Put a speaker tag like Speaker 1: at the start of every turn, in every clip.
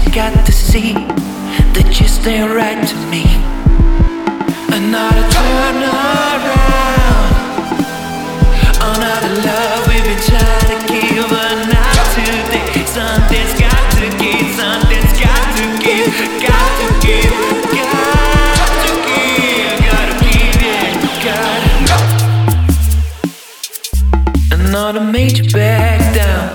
Speaker 1: got to see that you stay right to me. Another turn around, another love we've been trying to give, but not today. Something's got to give, something's got to give, got to give, got to give, gotta give it, gotta. Another major back down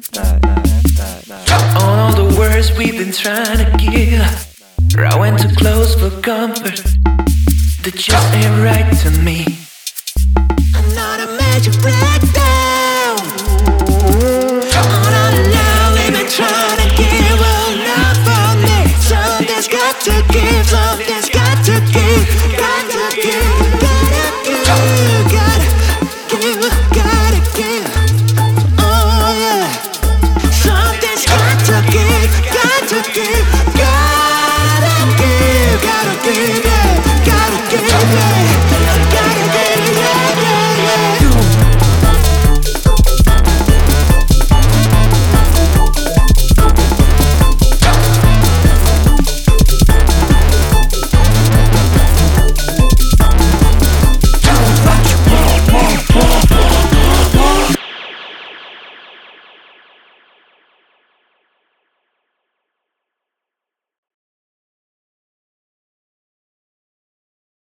Speaker 1: on all the words we've been trying to give. I went too close for comfort, that just ain't right to me. Another major breakdown on all the love we've been trying to give, oh, not for me. Something's got to give, something's got to give, got to give, gotta give, gotta give, gotta give. Oh yeah, something's got to give, got to give.